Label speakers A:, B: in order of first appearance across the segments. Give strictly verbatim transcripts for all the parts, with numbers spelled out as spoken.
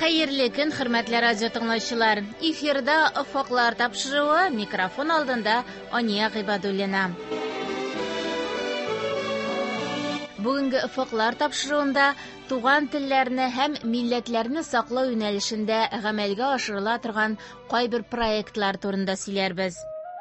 A: Хәерле көн, хөрмәтле радио тыңлаучылар. Эфирда Офоклар тапшыруы, микрофон алдында Ания Гыйбадуллина. Бүгенге Офоклар тапшыруында туган телләрне һәм милләтләрне саклау юнәлешендә гамәлгә ашырыла торган кайбер проектлар турында сөйләрбез.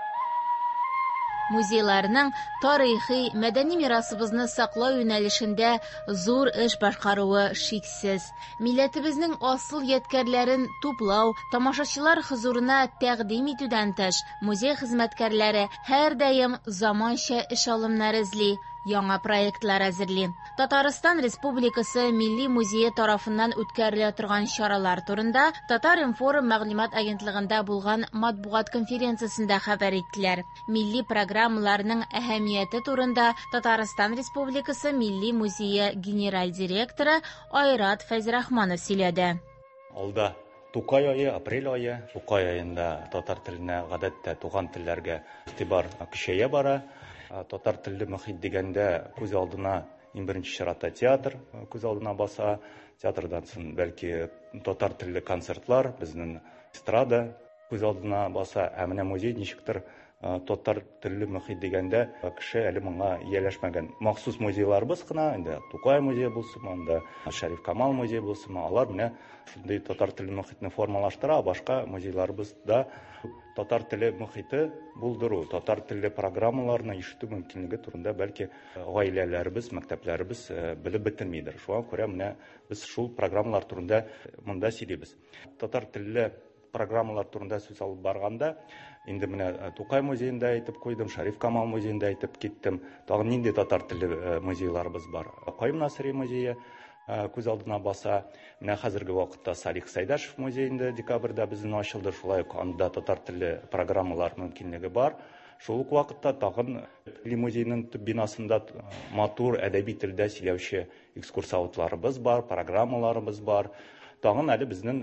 A: Музейларның тарихи, мәдәни мирасыбызны саклау юнәлешендә зур эш башкаруы шиксез. Милләтебезнең асыл ядкәрләрен туплау, тамашачылар хузурына тәкъдим итүдән тыш, музей хезмәткәрләре һәрдаим заманча эш алымнары эзли, яңа проектлар әзерли. Татарстан Республикасы Милли музее тарафыннан үткәрелә торган чаралар турында Татар-Информ мәгълүмат агентлыгында булган матбугат конференциясендә хәбәр иттеләр. Милли программаларның әһәмияте турында Татарстан Республикасы Милли музее генераль директоры Айрат Фәйзрахманов сөйләде.
B: Алда Тукай айы, апрель айы, Тукай айында татар теленә гадәттә туган телләргә игътибар көчәя бара. Татар телле мөхит дигәндә күз алдына иң беренче чиратта театр күз алдына баса. Театрдан соң бәлки татар телле концертлар, безнең эстрада күз алдына баса. Ә менә музей ничектер татар телле мөхит дигәндә кеше әле моңа ияләшмәгән. Махсус музейларыбыз гына, инде Тукай музее булсын, анда Шәриф Камал музее булсын, алар менә шундый татар телле мөхитне формалаштыра, башка музейларыбызда татар теле мөхите булдыру, татар телле программаларны ишетү мөмкинлеге турында бәлки гаиләләребез, мәктәпләребез белеп бетермидер. Шуңа күрә менә без шул программалар турында монда сөйлибез. Татар телле программалар турында сүз алып барганда, инде менә Тукай музеенда әйтеп куйдым, Шәриф Камал музеенда әйтеп киттем. Тагын нинди татар телле музейларыбыз бар? Каюм Насыйри музее күз алдына баса. Менә хәзерге вакытта Салих Сайдашев музеенда декабрьдә безнең ачылды, шулай ук анда татар телле программалар мөмкинлеге бар. Шул ук вакытта тагын Милли музейның төп бинасында матур әдәби телдә сөйләүче экскурсоводларыбыз бар, программаларыбыз бар. Тагын әле безнең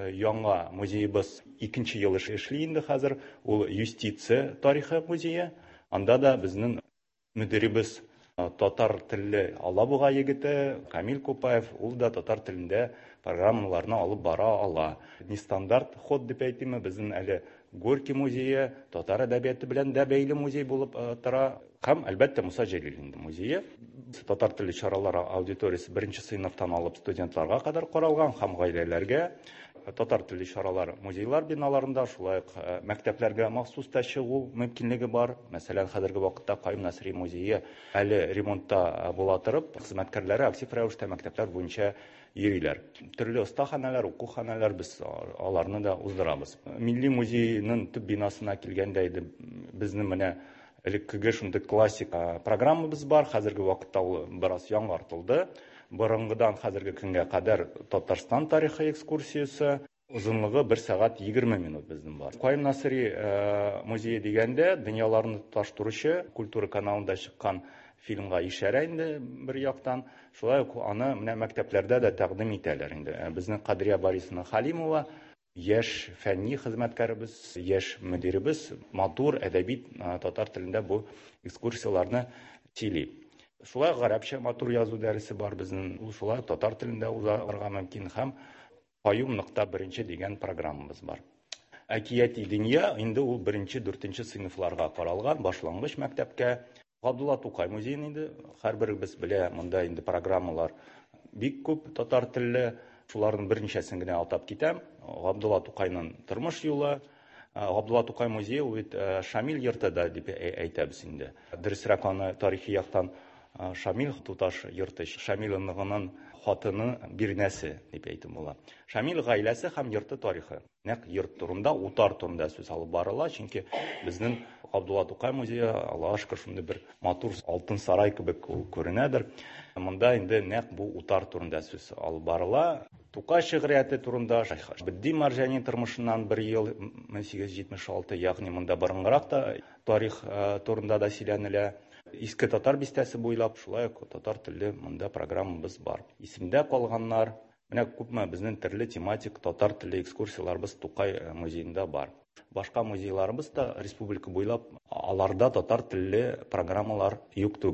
B: яңа музеебыз икенче ел эшли инде хәзер, ул Юстиция тарихы музее. Анда да безнең мөдирибез татар телле Алабуга егете Камил Купаев, ул да татар телендә программаларны алып бара ала. Нестандарт ход дип әйтеме, безнең әле Горький музее татар әдәбияты белән дә бәйле музей булып тора. Һәм әлбәттә Муса Җәлилин музее. Татар телле чаралар аудиториясе беренче сыйныфтан алып студентларга кадәр каралган һәм гаиләләргә. Татар телле чаралар музейлар биналарында, шулай ук мәктәпләргә махсус та чыгу мөмкинлеге бар. Мәсәлән, хәзерге вакытта Каюм Насыйри музее әле ремонтта була торып, хезмәткәрләре актив рәвештә мәктәпләр буенча йөриләр. Төрле остаханәләр, укуханәләр без аларны да уздырабыз. Милли музейның төп бинасына килгәндә иде безнең менә элеккеге шундый классик программабыз бар. Хәзерге вакытта ул бераз яңартылды. Борынгыдан хәзерге көнгә кадәр Татарстан тарихы экскурсиясе, узынлыгы бер сәгать егерме минут безнең бар. Каюм Насыйри музее дигәндә дөньяларны тоташтыручы культура каналында чыккан фильмга ишарә инде бер яктан. Шулай ук аны менә мәктәпләрдә дә тәкъдим итәләр инде. Безнең Кадрия Борисовна Халимова яшь фәнни хезмәткәребез, яшь мөдирибез матур әдәби татар телендә бу экскурсияларны сөйли. Шулай гарәпчә матур язу дәресе бар безнең. Ул шулай татар телендә узарга мөмкин һәм Каюм нокта беренче дигән программабыз бар. Әкияти дөнья инде ул беренче-дүртенче сыйныфларга каралган башлангыч мәктәпкә. Габдулла Тукай музейы инде һәрберебез белә, монда инде программалар бик күп татар телле. Шуларның берничәсен генә атап китәм. Габдулла Тукайның тормыш юлы, Габдулла Тукай музее ул бит Шамил йортыда дип әйтәбез инде. Дөресрәк аны тарихи яктан Шамил туташ йорты, Шамил ныгының хатыны бирнәсе дип әйтеп була. Шамил гаиләсе һәм йорты тарихы. Нәкъ йорт турында, утар турында сүз алып барыла, чөнки безнең Габдулла Тукай музее Аллаһка шөкер шундый бер матур алтын сарай кебек күренәдер. Монда инде нәкъ бу утар турында сүз алып барыла. Тукай шигърияте турында, Шәйхетдин Марҗани тормышыннан бер ел мең сигез йөз җитмеш алты, ягъни монда борынгырак та тарих турында да сөйләнелә. Иске татар бистәсе буйлап, шулай ук татар телле монда программабыз бар. Исемдә калганнар, менә күпме безнең төрле тематик татар телле экскурсияларыбыз Тукай музеенда бар. Башка музейларыбыз да республика буйлап аларда татар телле программалар юк түгел.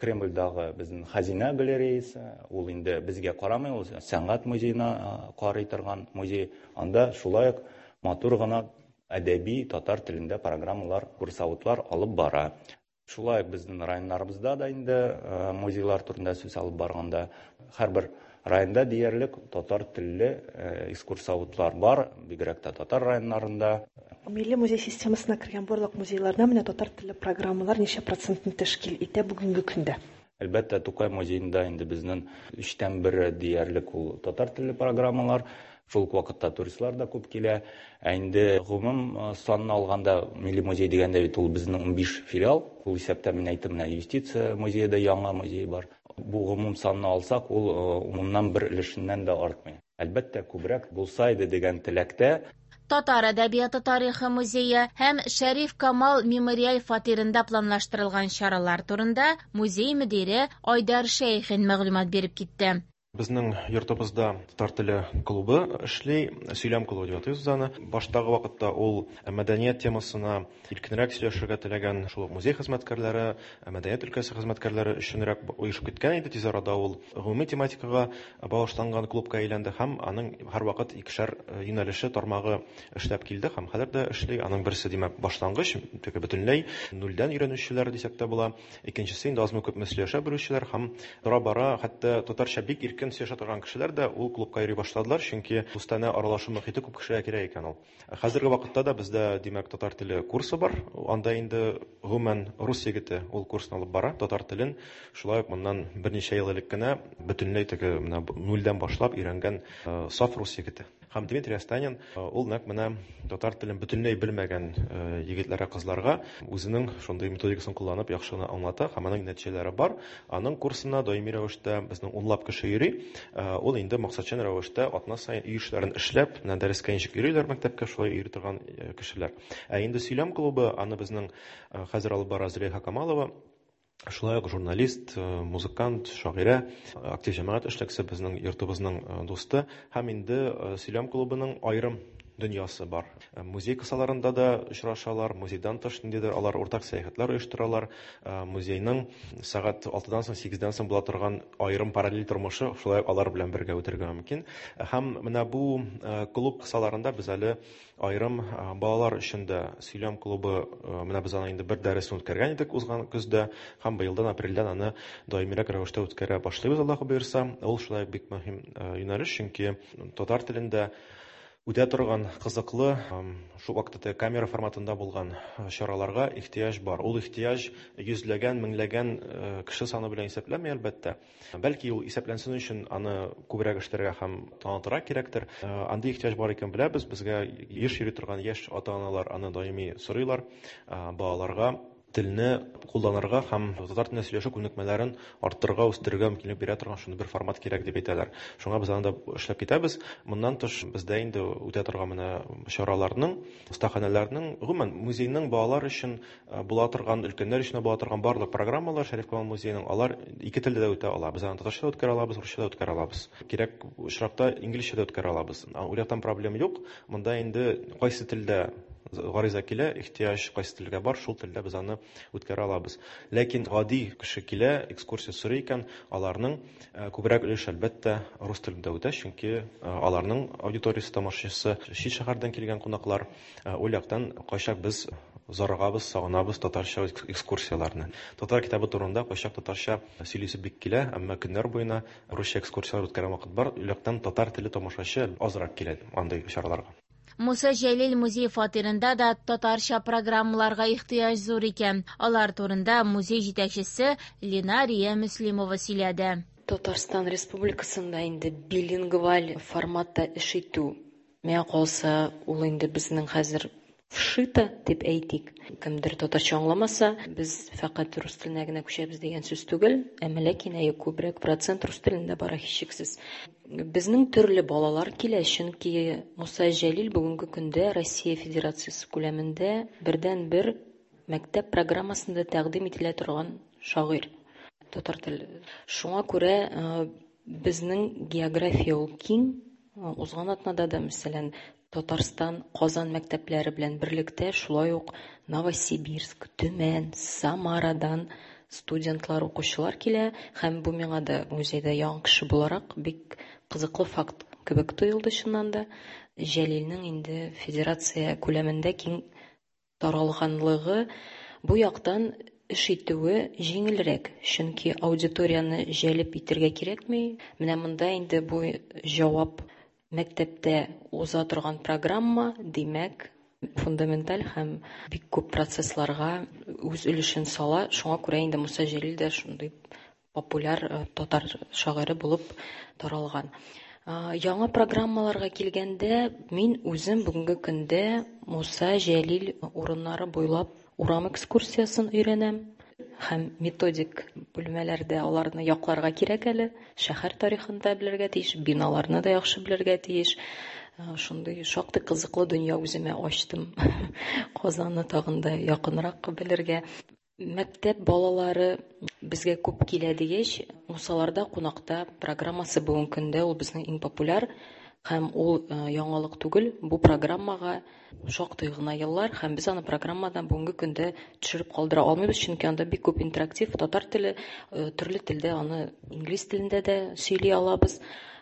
B: Кремльдагы безнең Хазина галереясы, ул инде безгә карамый, ул сәнгать музеена карый торган музей. Анда шулай ук матур гына әдәби татар телендә программалар, курсавытлар алып бара. Шулай безнең районнарыбызда да инде музейлар турында сүз алып барганда һәрбер районда диярлек татар телле экскурсоводлар бар, бигрәк тә татар районнарында.
C: Милли музей системасына кергән барлык музейларда менә татар телле программалар ничә процентны тәшкил итә бүгенге көндә?
B: Әлбәттә, Тукай музеенда инде безнең өчтән бер диярлек ул татар телле программалар. Шул вакытта туристлар да күп килә. Ә инде гомум санны алганда милли музей дигәндә бит ул безнең унбиш филиал. Ул исәптә мин әйттем, менә юстиция музее да яңа музей бар. Бу гомум санны алсак, ул умумнан бер өлешеннән дә артмый. Әлбәттә, күбрәк булса иде дигән теләктә.
A: Татар әдәбияты тарихы музее һәм Шәриф Камал мемориаль фатирында планлаштырылган чаралар турында музей мөдире Айдар Шәйхин мәгълүмат биреп китте.
D: Безнең йортыбызда татар теле клубы эшли, сөйләм клубы дип атыйбыз аны. Баштагы вакытта ул мәдәният темасына иркенрәк сөйләшергә теләгән шул музей хезмәткәрләре, мәдәният өлкәсе хезмәткәрләре өченрәк оешып киткән иде. Тиз арада ул гомуми тематикага багышланган клубка әйләнде һәм аның һәрвакыт икешәр юнәлеше тармагы эшләп килде һәм хәзер дә эшли. Аның берсе димәк башлангыч, теге бөтенләй нулдән өйрәнүчеләр дисәк тә була. Икенчесе инде азмы күпме сөйләшә белүчеләр һәм тора-бара хәтта татарча бик иркен сөйләшә торган кешеләр дә ул клубка йөри башладылар, чөнки устана аралашу мөхите күп кешегә кирәк икән ул. Хәзерге вакытта да бездә димәк татар теле курсы бар. Анда инде гомумән рус егете ул курсны алып бара. Татар телен шулай ук моннан берничә ел элек кенә бөтенләй теге менә нулдән башлап өйрәнгән саф рус егете. Һәм Дмитрий Астанин ул нәкъ менә татар телен бөтенләй белмәгән егетләргә, кызларга үзенең шундый методикасын кулланып яхшы гына аңлата һәм аның нәтиҗәләре бар. Аның курсына даими рәвештә безнең унлап кеше йөри. Ул инде максатчан рәвештә атна саен үй эшләрен эшләп, дәрескә ничек йөриләр мәктәпкә, шулай йөри торган кешеләр. Ә инде сөйләм клубы, аны безнең хәзер алып бара Зөләйха Камалова, шулай ук журналист, музыкант, шагыйрә, актив җәмәгать эшлеклесе безнең йортыбызның дусты һәм инде сөйләм клубының аерым дөньясы бар. Музей кысаларында да очрашалар, музейдан тыш ниндидер алар уртак сәяхәтләр оештыралар. Музейның сәгать алтыдан соң, сигездән соң була торган аерым параллель тормышы шулай алар белән бергә үтәргә мөмкин. Һәм менә бу клуб кысаларында без әле аерым балалар өчен дә сөйләм клубы, менә без аны инде бер дәресен үткәргән идек узган көздә һәм быелдан апрельдән аны даимирәк рәвештә үткәрә башлыйбыз, Аллаһы боерса. Ул шулай бик мөһим юнәлеш, чөнки татар телендә үтә торган кызыклы, шул вакытта камера форматында булган чараларга ихтияҗ бар. Ул ихтияҗ йөзләгән, меңләгән кеше саны белән исәпләнмәй, әлбәттә. Бәлки ул исәпләнсен өчен аны күбрәк эшләргә һәм танытырга кирәктер. Андый ихтияҗ бар икән беләбез. Безгә еш йөри торган яшь ата-аналар аны даими сорыйлар. Балаларга телне кулланырга һәм татар телендә сөйләшү күнекмәләрен арттырырга, үстерергә мөмкинлек бирә торган шундый бер формат кирәк дип әйтәләр. Шуңа без аны да эшләп китәбез. Моннан тыш бездә инде үтә торган менә чараларның, остаханәләрнең, гомумән музейның балалар өчен була торган, өлкәннәр өчен була торган барлык программалар Шәриф Камал музееның, алар ике телдә дә үтә ала. Без аны татарча да үткәрә алабыз, русча да үткәрә алабыз. Кирәк очракта инглизчә дә үткәрә алабыз. Ул яктан проблема юк. Монда инде кайсы телдә гариза килә, ихтияҗ кайсы телгә бар, шул телдә без аны үткәрә алабыз. Ләкин гади кеше килә, экскурсия сорый икән, аларның күбрәк өлеш әлбәттә рус телендә үтә, чөнки аларның аудиториясе, тамашачысы чит шәһәрдән килгән кунаклар. Ул яктан кайчак без зарыгабыз, сагынабыз татарча экскурсияларны. Татар китабы турында кайчак татарча сөйлисе бик килә, әмма көннәр буена русча экскурсиялар үткәргән вакыт бар. Ул яктан татар теле тамашачы азрак килә андый чараларга.
A: Муса Җәлил музей фатирында да татарча программаларга ихтияҗ зур икән. Алар турында музей җитәкчесе Ленария Мөслимова сөйләде.
E: Татарстан Республикасында инде билингваль форматта эш итү, миңа калса, ул инде безнең хәзер вшита дип әйтик. Кемдер татарча аңламаса, без фақат рус теленә генә күчәбез дигән сүз түгел, әмма ләкин әйе күбрәк процент рус телендә бара һичшиксез. Безнең төрле балалар килә, чөнки Муса Җәлил бүгенге көндә Россия Федерациясе күләмендә бердән-бер мәктәп программасында тәкъдим ителә торган шагыйрь. Татар теле. Шуңа күрә безнең география ул киң. Узган атнада да, мәсәлән, Татарстан, Казан мәктәпләре белән берлектә, шулай ук Новосибирск, Төмән, Самарадан, студентлар, укучылар килә, һәм бу миңа да музейда яңа кеше буларак бик кызыклы факт кебек тоелды чыннан да. Җәлилнең инде федерация күләмендә киң таралганлыгы бу яктан эш итүе җиңелрәк, чөнки аудиторияны җәлеп итәргә кирәкми. Менә монда инде бу җавап мәктәптә уза торган программа, димәк, фундаменталь һәм бик күп процессларга үз өлешен сала. Шуңа күрә инде Муса Җәлил дә шундый популяр татар шагыйре булып таралган. Яңа программаларга килгәндә, мин үзем бүгенге көндә Муса Җәлил урыннары буйлап урам экскурсиясын өйрәнәм. Һәм методик бүлмәләрдә аларны якларга кирәк әле. Шәһәр тарихында белергә тиеш, биналарны да яхшы белергә тиеш. Шундый шактый кызыклы дөнья үземә ачтым. Казанны тагын да якынрак белергә. Мәктәп балалары безгә күп килә дигәч, Мусаларда кунакта программасы бүгенге көндә ул безнең иң популяр. Һәм ул яңалык түгел, бу программага шактый гына еллар, һәм без аны программадан бүгенге көндә төшереп калдыра алмыйбыз, чөнки анда бик күп интерактив, татар теле, төрле телдә аны инглиз телендә дә сөйли алабыз.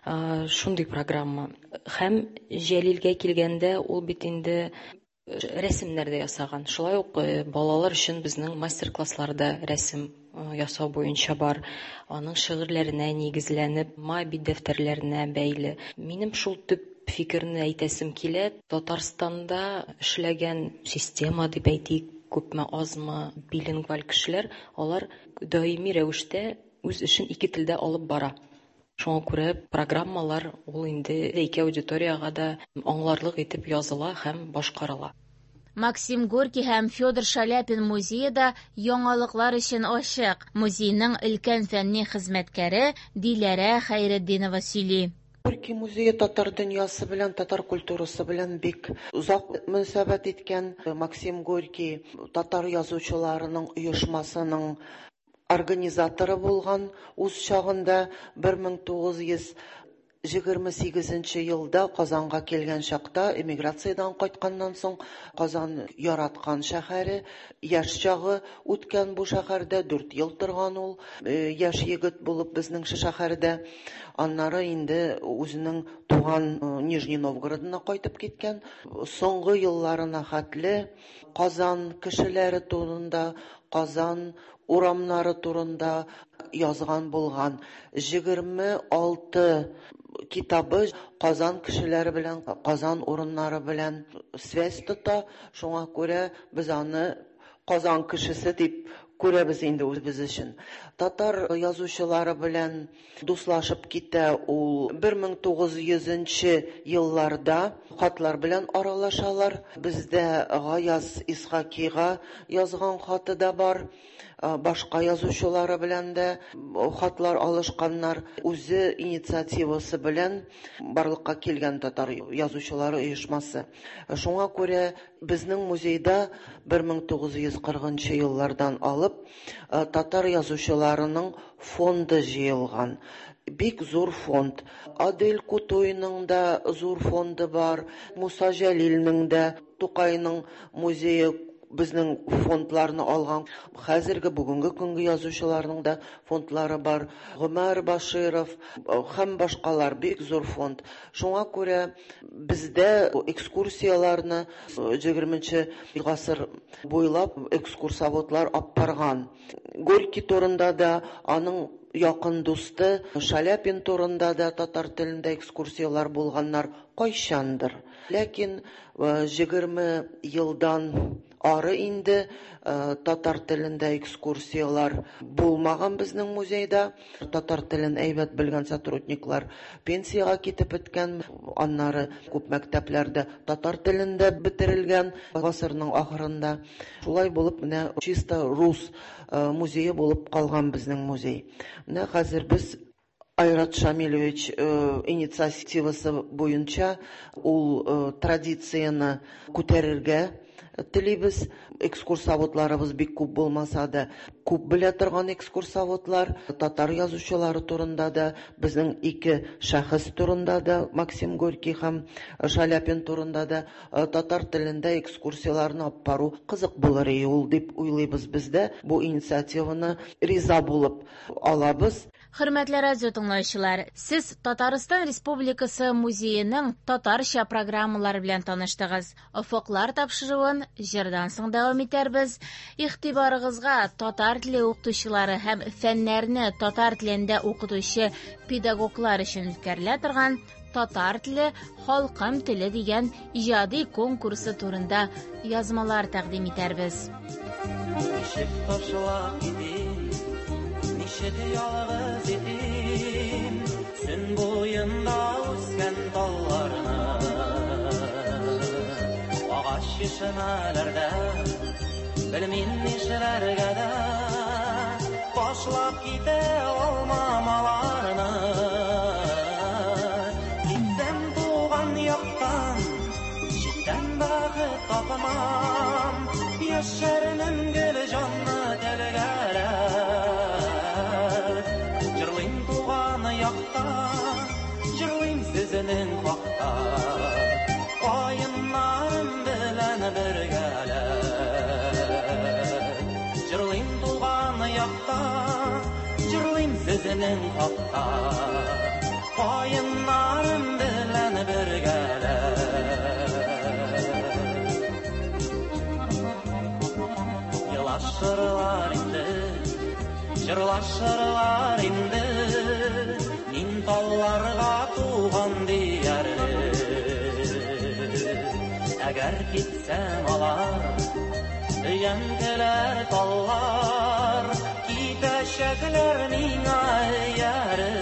E: Шундый программа. Һәм Җәлилгә килгәндә ул бит инде рәсемнәр дә ясаган. Шулай ук балалар өчен безнең мастер-классларда рәсем ясау буенча бар. Аның шигырьләренә нигезләнеп, мобиль дәфтәрләренә бәйле. Минем шул төп фикерне әйтәсем килә. Татарстанда эшләгән система дип әйтик, күпме азмы билингваль кешеләр, алар даими рәвештә үз эшен ике телдә алып бара. Шуңа күрә программалар ул инде ике аудиторияга да аңларлык итеп языла һәм башкарыла.
A: Максим Горький һәм Федор Шаляпин музее да яңалыклар өчен ачык. Музейның өлкән фәнни хезмәткәре Диләрә Хәйретдинова сөйли.
F: Горький музее татар дөньясы белән, татар культурасы белән бик узак мөнәсәбәт иткән. Максим Горький татар язучыларының оешмасының организаторы булган. Үз чагында бер мең тугыз йөз егерме сигезенче елда Казанга килгән чакта, эмиграциядән кайтканнан соң, Казан яраткан шәһәре, яшь чагы үткән бу шәһәрдә, дүрт ел торган ул, яшь егет булып безнең шәһәрдә. Аннары инде үзенең туган Нижний Новгородына кайтып киткән. Соңгы елларына хәтле Казан кешеләре турында, Казан урамнары турында язган булган. егерме алты китабы Казан кешеләре белән, Казан урыннары белән связь тота. Шуңа күрә без аны Казан кешесе дип күрәбез инде үзебез өчен. Татар язучылары белән дуслашып китә ул бер мең тугыз йөзенче елларда хатлар белән аралашалар. Бездә Гаяз Исхакига язган хаты да бар. Башка язучылары белән дә хатлар алышканнар. Үзе инициативасы белән барлыкка килгән татар язучылары оешмасы. Шуңа күрә безнең музейда бер мең тугыз йөз кырыгынчы еллардан алып татар язучыларының фонды җыелган. Бик зур фонд. Адель Кутуйның да зур фонды бар. Муса Җәлилнең дә, Тукайның музее безнең фондларны алган. Хәзерге бүгенге көнгә язучыларның да фондлары бар. Гомәр Баширов һәм башкалар, бик зур фонд. Шуңа күрә бездә экскурсияларны егерменче гасыр буйлап экскурсоводлар апарган. Горький турында да, аның якын дусты Шаляпин турында да татар телендә экскурсиялар булганнар кайчандыр. Ләкин егерме елдан ары инде татар телендә экскурсиялар булмаган безнең музейда. Татар телен әйбәт белгән сотрудниклар пенсияга китеп беткән. Аннары күп мәктәпләрдә татар телендә бетерелгән гасырның ахырында. Шулай булып, менә чисто рус музее булып калган безнең музей. Менә хәзер без Айрат Шамилевич инициативасы буенча ул традицияны күтәрергә телибез. Экскурсоводларыбыз бик күп булмаса да, күп белә торган экскурсоводлар татар язучылары турында да, безнең ике шәхес турында да, Максим Горький һәм Шаляпин турында да татар телендә экскурсияларны алып бару кызык булыр иде ул дип уйлыйбыз бездә. Бу инициативаны риза булып алабыз.
A: Хөрмәтле радио тыңлаучылар, сез Татарстан Республикасы музееның татарча программалары белән таныштыгыз. Офыклар тапшыруын җырдан соң дәвам итәрбез. Игътибарыгызга татар теле укытучылары һәм фәннәрне татар телендә укытучы педагоглар өчен үткәрелә торган Татар теле, халкым теле дигән иҗади конкурсы турында язмалар тәкъдим итәрбез.
G: Нишеде ялгыз идем, сөн буенда үскән талларны, агач шишмәләрдә, белмим нишләргә дә, башлап китә алмамаларны. Китсәм туган яктан, читтән бәхет тапмам, яшәрнең гел җанны телгәрә. Сезнең хакта аеннарым белән бергәлә, җырлыйм туган якта, җырлыйм сезнең хакта аеннарым белән бергәлә. Елашырлар инде, җырлашырлар инде, мин талларга туган диярле. Әгәр китсәм алар, өянкеләр таллар, китәчәкләр миңа ияре.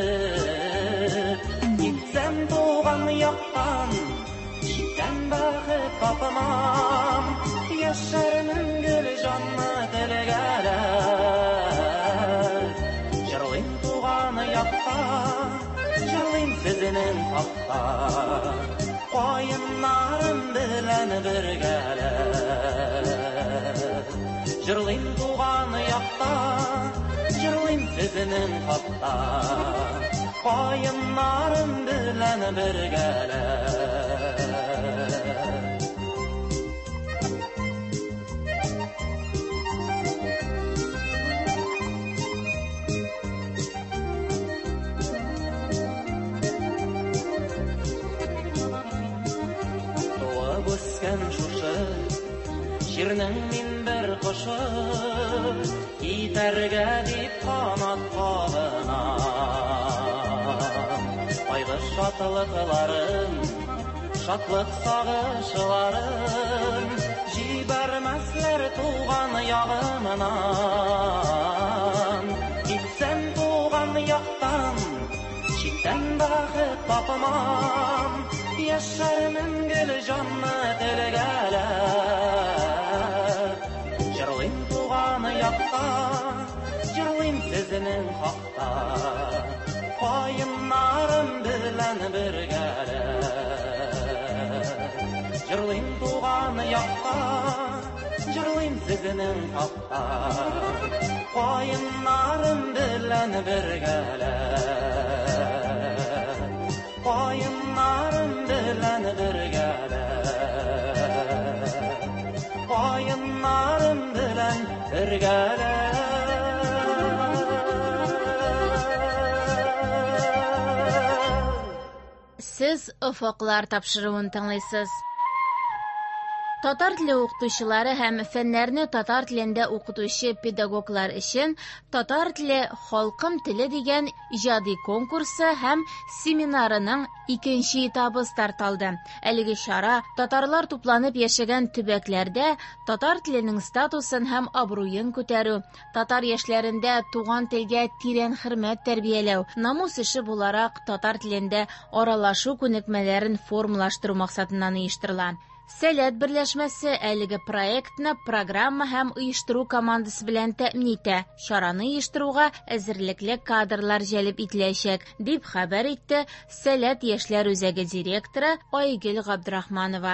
G: Китсәм туган яктан, читтән бәхет тапмам, яшәрнең гел җанны телгәрә. Җырлыйм туган якта, җырлыйм сезнең хакта, аеннарым белән бергәлә. Җырлыйм туган якта, җырлыйм сезнең хакта, аеннарым белән бергәлә. Җирнең мин бер кошы, китәргә дип канат кагынам. Кайгы шатлыкларым, шатлык сагышларым, җибәрмәсләр туган ягымнан. Китсәм туган яктан, читтән бәхет тапмам, яшәрнең гел җанны телгәрә. Җырлыйм туган якта, җырлыйм сезнең хакта, аеннарым белән бергәлә. Җырлыйм туган якта, җырлыйм сезнең хакта, аеннарым белән бергәлә. Аеннарым белән бергәлә. Аеннарым белән бергәлә.
A: Сез офыклар тапшыруын тыңлыйсыз. Татар теле укытучылары һәм фәннәрне татар телендә укытучы педагоглар өчен Татар теле, халкым теле дигән иҗади конкурсы һәм семинарының икенче этабы старталды. Әлеге чара татарлар тупланып яшәгән төбәкләрдә татар теленең статусын һәм абруен күтәрү, татар яшьләрендә туган телгә тирән хөрмәт тәрбияләү, намус эше буларак татар телендә аралашу күнекмәләрен формалаштыру максатыннан оештырыла. Сәләт берләшмәсе әлеге проектны программа һәм оештыру командасы белән тәэмин итә. Чараны оештыруга әзерлекле кадрлар җәлеп ителәчәк, дип хәбәр итте Сәләт яшьләр үзәге директоры Айгөл Габдрахманова.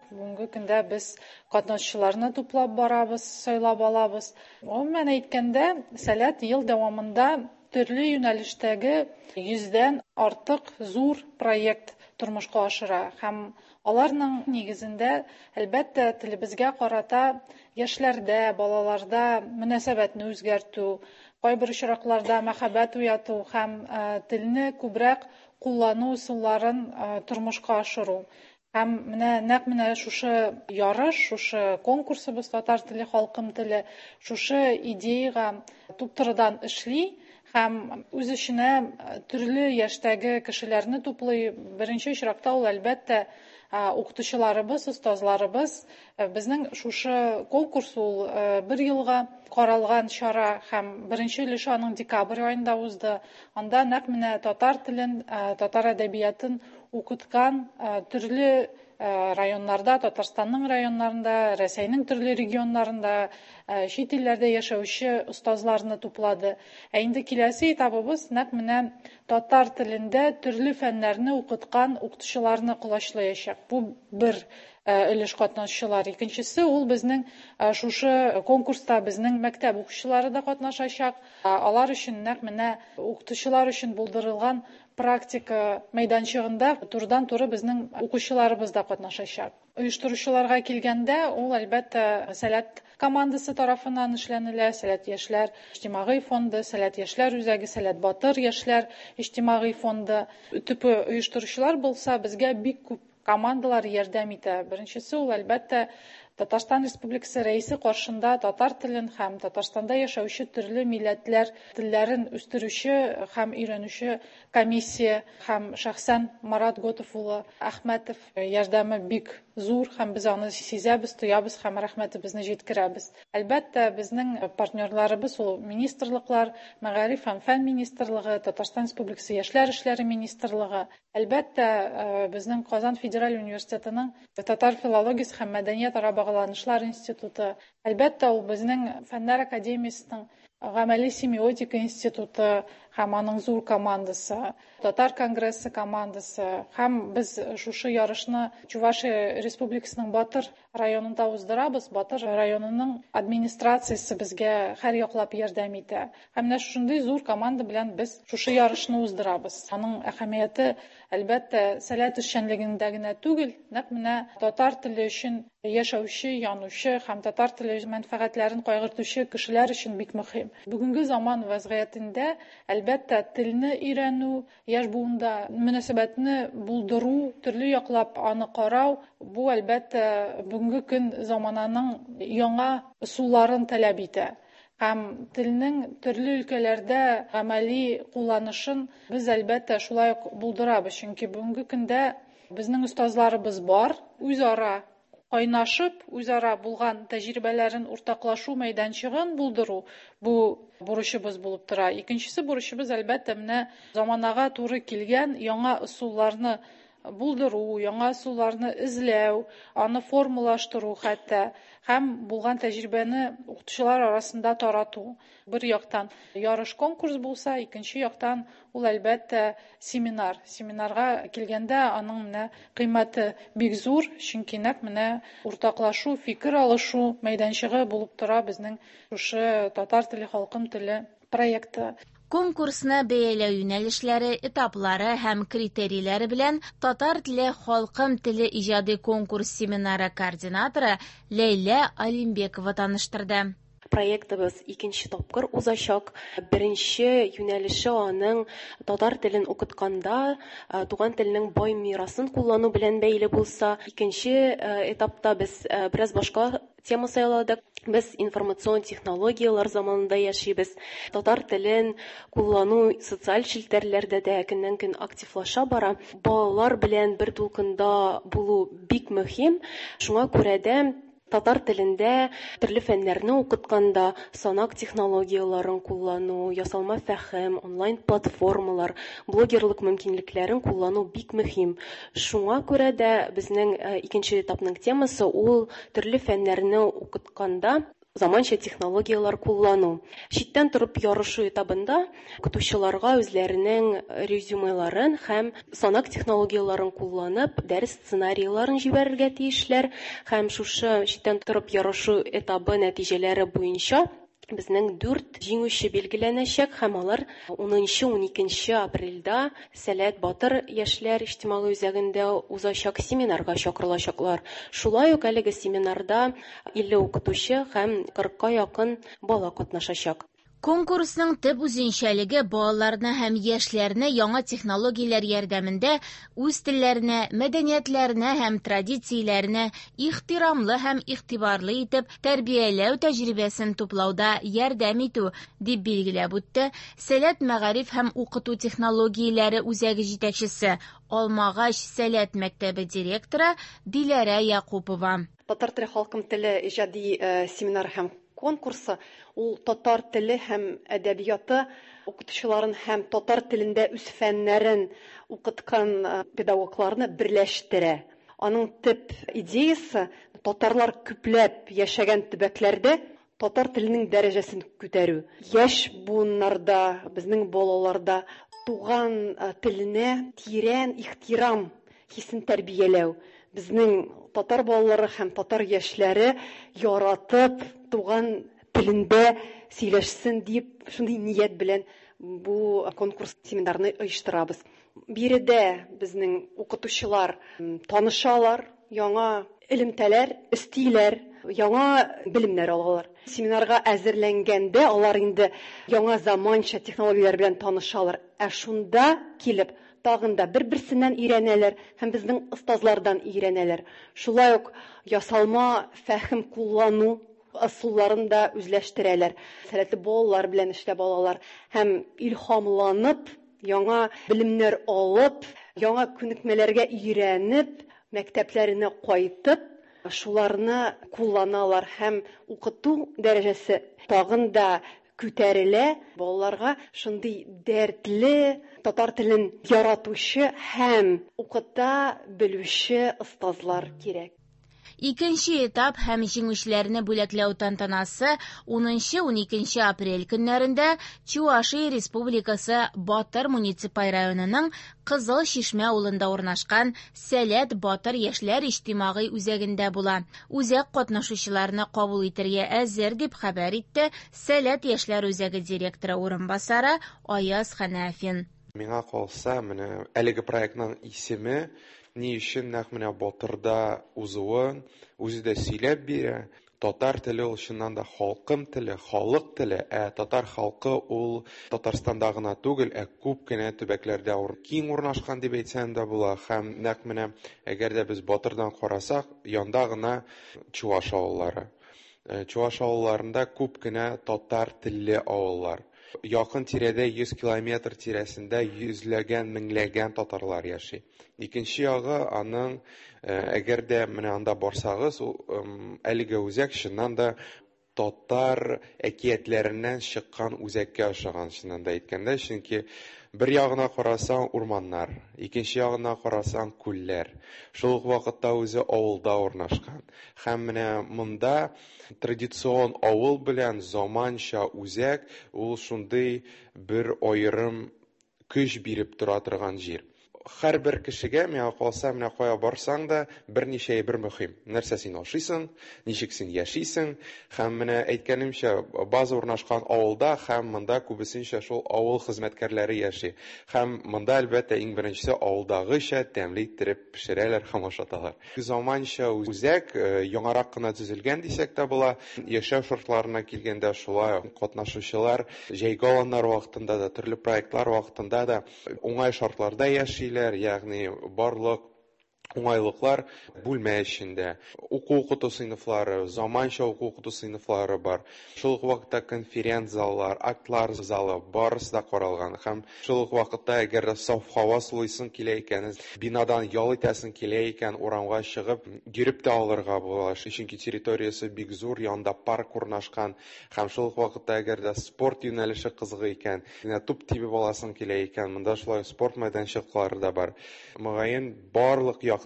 H: Бүгенге көндә без катнашчыларны туплап барабыз, сайлап алабыз. Гомумән әйткәндә, Сәләт ел дәвамында төрле юнәлештәге йөздән артык зур проект тормышка ашыра. Һәм аларның нигезендә, әлбәттә, телебезгә карата яшьләрдә, балаларда мөнәсәбәтне үзгәртү, кайбер очракларда мәхәббәт уяту һәм телне күбрәк куллану ысулларын тормышка ашыру. Һәм менә нәкъ менә шушы ярыш, шушы конкурсыбыз татар теле, халкым теле, шушы идеяга туптырыдан эшли һәм үз эченә төрле яшьтәге кешеләрне туплый. Беренче очракта ул әлбәттә укытучыларыбыз, остазларыбыз. Безнең шушы конкурс ул бер елга каралган чара һәм беренче өлеше аның декабрь аенда узды. Анда нәкъ менә татар телен, татар әдәбиятын укыткан төрле районнарда, Татарстанның районнарында, Рәсәйнең төрле регионнарында, чит илләрдә яшәүче остазларны туплады. Ә инде киләсе этабыбыз нәкъ менә татар телендә төрле фәннәрне укыткан укытучыларны кулачлаячак. Бу бер өлеш катнашчылар. Икенчесе ул безнең шушы конкурста безнең мәктәп укучылары да катнашачак. Алар өчен нәкъ менә укытучылар өчен булдырылган практика мәйданчыгында турыдан-туры безнең укучыларыбыз да катнашачак. Оештыручыларга килгәндә, ул әлбәттә Сәләт командасы тарафыннан эшләнелә, Сәләт яшьләр иҗтимагый фонды, Сәләт яшьләр үзәге, Сәләт Батыр яшьләр иҗтимагый фонды. Төпе оештыручылар булса, безгә бик күп командалар ярдәм итә. Беренчесе ул әлбәттә Татарстан Республикасы рәисе каршында татар телен һәм Татарстанда яшәүче төрле милләтләр телләрен үстерүче һәм өйрәнүче комиссия һәм шәхсән Марат Готов улы Әхмәтов ярдәме бик зур һәм без аны сизәбез, тоябыз һәм рәхмәтебезне җиткерәбез. Әлбәттә, безнең партнерларыбыз ул министрлыклар, Мәгариф һәм фән министрлыгы, Татарстан Республикасы яшьләр эшләре министрлыгы. Әлбәттә, безнең Казан Федераль университетының татар филологиясе һәм мәдәният ара багланышлар институты. Әлбәттә, ул безнең Фәннәр академиясенең Гамәли семиотика институты һәм аның зур командасы, Татар конгрессы командасы һәм без шушы ярышны Чувашия Республикасының Батыр районында уздырабыз. Батыр районының администрациясы безгә һәр яклап ярдәм итә. Һәм менә шундый зур команда белән без шушы ярышны уздырабыз. Аның әһәмияте әлбәттә Сәләт эшчәнлегендә генә түгел, нәкъ менә татар теле өчен яшәүче, янучы һәм татар теле мәнфәгатьләрен кайгыртучы кешеләр өчен бик мөһим. Бүгенге заман вазгыятендә әлбәттә телне өйрәнү, яшь буында мөнәсәбәтне булдыру, төрле яклап аны карау, бу әлбәттә бүгенге көн замананың яңа ысулларын таләп итә. Һәм телнең төрле өлкәләрдә гамәли кулланышын без әлбәттә шулай ук булдырабыз. Чөнки бүгенге көндә безнең остазларыбыз бар, үзара кайнашып, үзара булган тәҗрибәләрен уртаклашу мәйданчыгын булдыру. Бу бурычыбыз булып тора. Икенчесе бурычыбыз әлбәттә менә заманага туры килгән яңа ысулларны булдыру, яңа ысулларны эзләү, аны формалаштыру хәтта һәм булган тәҗрибәне укытучылар арасында тарату. Бер яктан ярыш конкурс булса, икенче яктан ул әлбәттә семинар. Семинарга килгәндә аның менә кыйммәте бик зур, чөнки нәкъ менә уртаклашу, фикер алышу мәйданчыгы булып тора безнең шушы татар теле, халкым теле проекты.
A: Конкурсны бәяләү юнәлешләре, этаплары һәм критерийләре белән татар теле, халкым теле иҗади конкурс семинары координаторы Ләйлә Алимбекова таныштырды.
I: Проектыбыз икенче тапкыр узачак. Беренче юнәлеше аның татар телен укытканда туган теленең бай мирасын куллану белән бәйле булса, икенче этапта без бераз башка тема сайладык. Без информацион технологиялар заманында яшибез. Татар телен куллану социаль челтәрләрдә дә көннән-көн активлаша бара. Балалар белән бер тулкында булу бик мөһим. Шуңа күрә дә татар телендә төрле фәннәрне укытканда санак технологияларын куллану, ясалма фәһем, онлайн платформалар, блогерлык мөмкинлекләрен куллану бик мөһим. Шуңа күрә дә безнең икенче этапның темасы ул төрле фәннәрне укытканда заманча технологиялар куллану. Читтән торып ярышу этабында укытучыларга үзләренең резюмеларын һәм санак технологияларын кулланып, дәрес сценарийларын җибәрергә тиешләр һәм шушы читтән торып ярышу этабы нәтиҗәләре буенча безнең дүрт җиңүче билгеләнәчәк һәм алар унынчы-уникенче апрельдә Сәләт Батыр яшьләр иҗтимагый үзәгендә узачак семинарга чакырылачаклар. Шулай ук әлеге семинарда илле укытучы һәм кырыкка якын бала катнашачак.
A: Конкурсның төп үзенчәлеге балаларны һәм яшьләрне яңа технологияләр ярдәмендә үз телләренә, мәдәниятләренә һәм традицияләренә ихтирамлы һәм игътибарлы итеп тәрбияләү тәҗрибәсен туплауда ярдәм итү, дип билгеләп үтте Сәләт мәгариф һәм укыту технологияләре үзәге җитәкчесе, Алмагач Сәләт мәктәбе директоры Диләрә Якупова.
J: Татар теле халкым теле иҗади семинар һәм конкурсы ул татар теле һәм әдәбияты укытучыларын һәм татар телендә үз фәннәрен укыткан педагогларны берләштерә. Аның төп идеясы татарлар күпләп яшәгән төбәкләрдә татар теленең дәрәҗәсен күтәрү. Яшь буыннарда, безнең балаларда туган теленә тирән ихтирам хисен тәрбияләү. Безнең татар балалары һәм татар яшьләре яратып туган телендә сөйләшсен дип, шундый ният белән бу конкурс семинарны оештырабыз. Биредә безнең укытучылар танышалар, яңа элемтәләр өстиләр, яңа белемнәр алалар. Семинарга әзерләнгәндә алар инде яңа заманча технологияләр белән танышалар. Ә шунда килеп тагын да бер-берсеннән өйрәнәләр һәм безнең остазлардан өйрәнәләр. Шулай ук ясалма фәһем куллану ысулларын да үзләштерәләр. Сәләтле балалар белән эшләп алалар һәм илһамланып, яңа белемнәр алып, яңа күнекмәләргә өйрәнеп, мәктәпләренә кайтып, шуларны кулланалар һәм укыту дәрәҗәсе тагын да күтәрелә. Балаларга шундый дәртле татар телен яратучы һәм укыта белүче остазлар кирәк.
A: Икенче этап һәм җиңүчеләрне бүләкләү тантанасы унынчы-уникенче апрель көннәрендә Чувашия Республикасы Батыр муниципаль районының Кызыл Чишмә авылында урнашкан Сәләт Батыр яшьләр иҗтимагый үзәгендә була. Үзәк катнашучыларны кабул итәргә әзер дип хәбәр итте Сәләт яшьләр үзәге директоры урынбасары Аяз Хәнәфин.
K: Миңа калса, менә әлеге проектның исеме ни өчен нәкъ менә Батырда узуын үзе дә сөйләп бирә. Татар теле ул чыннан да халкым теле, халык теле, ә татар халкы ул Татарстанда гына түгел, ә күп кенә төбәкләрдә киң урнашкан дип әйтсәм дә була. Һәм нәкъ менә әгәр дә без Батырдан карасак, янда гына Чуваш авыллары. Чуваш авылларында күп кенә татар телле авыллар. Якын тирәдә йөз километр тирәсендә йөзләгән, меңләгән татарлар яши. Икенче ягы аның әгәр дә менә анда барсагыз, әлеге үзәк чыннан да татар әкиятләреннән чыккан үзәккә охшаган, чыннан да әйткәндә, чөнки бер ягына карасаң урманнар, икенче ягына карасаң күлләр. Шул ук вакытта үзе авылда урнашкан. Һәм менә монда традицион авыл белән заманча үзәк ул шундый бер аерым көч биреп тора торган җир. Һәрбер кешегә миңа калса, менә кая барсаң да берничә бер мөһим. Нәрсә син ашыйсың, ничек син яшисең, һәм менә әйткәнемчә, база урнашкан авылда һәм монда күбесенчә шул авыл хезмәткәрләре яши. Һәм монда әлбәттә иң беренчесе авылдагыча тәмле иттереп пешерәләр һәм ашаталар. Заманча үзәк яңарак кына төзелгән дисәк тә була. Яшәү шартларына килгәндә шулай катнашучылар җәйге аланнар вакытында да, төрле проектлар вакытында да уңай шартларда яшиләр. Ягъни барлык уңайлыклар бүлмә эчендә. Уку-укыту сыйныфлары, заманча уку-укыту сыйныфлары бар. Шул ук вакытта конференц заллар, актлар залы барысы да каралган. Һәм шул ук вакытта әгәр саф һава сулыйсың килә икән, бинадан ял итәсең килә икән, урамга чыгып, йөреп тә алырга була. Чөнки территориясе бик зур, янда парк урнашкан. Һәм шул ук вакытта әгәр дә спорт юнәлеше кызыгы икән, туп тибеп аласың килә икән, монда шулай спорт мәйданчыклары да бар. Мөгаен барлык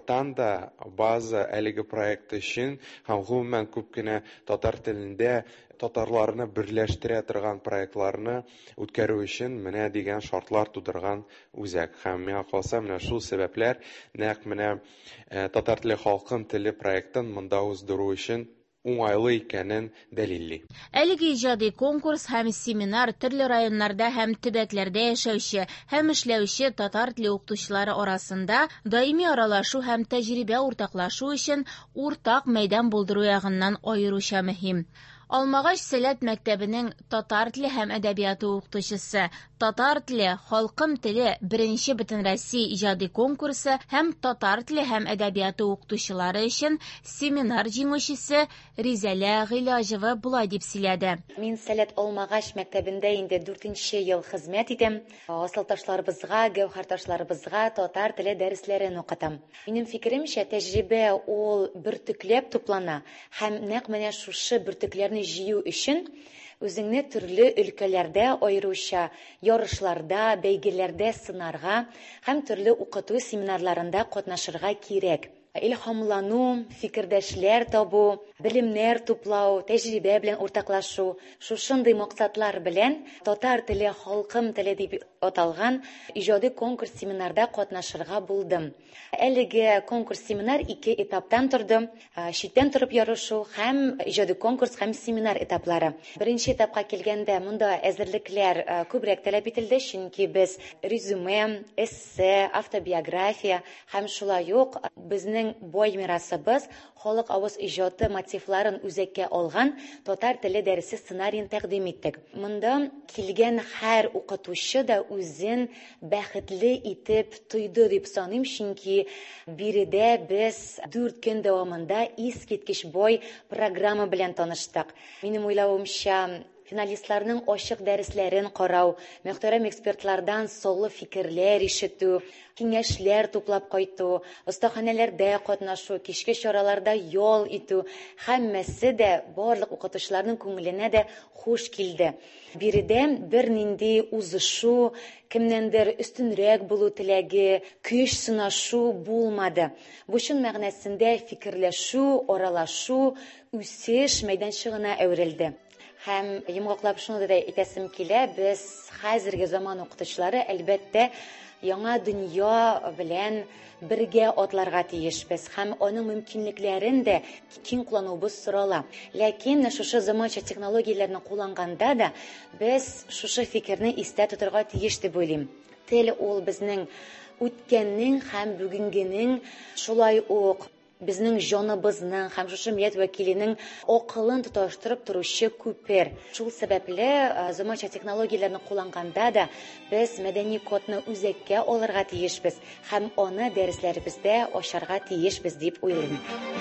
K: яктан да база әлеге проект өчен һәм гомумән күп кенә татар телендә татарларны берләштерә торган проектларны үткәрү өчен менә дигән шартлар тудырган үзәк. Һәм миңа калса, менә шул сәбәпләр нәкъ менә татар теле халкым теле проектын монда уздыру өчен уңайлы икәнен дәлилли.
A: Әлеге иҗади конкурс һәм семинар төрле районнарда һәм төбәкләрдә яшәүче һәм эшләүче татар теле укытучылары арасында даими аралашу һәм тәҗрибә уртаклашу өчен уртак мәйдан булдыру ягыннан аеруча мөһим. Алмагач Сәләт мәктәбенең татар теле һәм әдәбияты укытучысы, татар теле, халкым теле беренче бөтенроссия иҗади конкурсы һәм татар теле һәм әдәбияты укытучылары өчен семинар җиңүчесе Ризалә Гыйлаҗева булай дип сөйләде.
L: Мин Сәләт Алмагач мәктәбендә инде дүртенче ел хезмәт итәм. Асылташларыбызга, гәүһәрташларыбызга татар теле дәресләрен укытам. Минем фикеремчә, тәҗрибә ул бертөкләп туплана һәм нәкъ менә шушы бертөкләрне җыю өчен үзеңне төрле өлкәләрдә аеруча ярышларда, бәйгеләрдә сынарга һәм төрле укыту семинарларында катнашырга кирәк. Илһамлану, фикердәшләр табу, белемнәр туплау, тәҗрибә белән уртаклашу, шушындый максатлар белән татар теле, халкым теле дип аталган иҗади конкурс семинарда катнашырга булдым. Әлеге конкурс семинар ике этаптан торды. Читтән торып ярышу һәм иҗади конкурс һәм семинар этаплары. Беренче этапка килгәндә монда әзерлекләр күбрәк таләп ителде, чөнки без резюме, эссе, автобиография һәм шулай ук безнең бай мирасыбыз халык авыз иҗаты мотивларын үзәккә алган татар теле дәресе сценарийын тәкъдим иттек. Монда килгән һәр укытучы да үзен бәхетле итеп тойды дип саныйм, чөнки биредә без дүрт көн дәвамында искиткеч бай программа белән таныштык. Минем уйлавымча, финалистларның ачык дәресләрен карау, мөхтәрәм экспертлардан солы фикерләр ишетү, киңәшләр туплап кайту, остаханәләрдә катнашу, кичке чараларда ял итү, һәммәсе дә барлык укытучыларның күңеленә дә хуш килде. Биредә бернинди узышу, кемнәндер өстенрәк булу теләге, көч сынашу булмады. Бу чын мәгънәсендә фикерләшү, аралашу, үсеш мәйданчыгына әверелде. Һәм йомгаклап шуны да әйтәсем килә, без хәзерге заман укытучылары әлбәттә яңа дөнья белән бергә атларга тиешбез һәм аның мөмкинлекләрен дә киң куллануыбыз сорала. Ләкин шушы заманча технологияләрне кулланганда да без шушы фикерне истә тотырга тиеш дип уйлыйм. Тел ул безнең үткәннең һәм бүгенгенең, шулай ук безнең җаныбызның һәм шушы милләт вәкиленең акылын тоташтырып торучы күпер. Шул сәбәпле заманча технологияләрне кулланганда да без мәдәни кодны үзәккә алырга тиешбез һәм аны дәресләребездә ачарга тиешбез дип уйлыйм.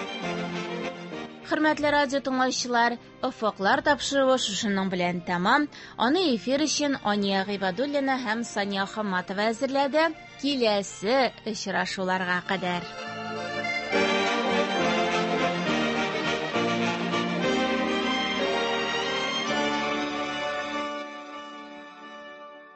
A: Хөрмәтле радио тыңлаучылар, офыклар тапшыруы шушының белән тәмам. Аны эфир өчен Ания Гыйбадуллина һәм Сания Хамматова әзерләде. Киләсе очрашуларга кадәр.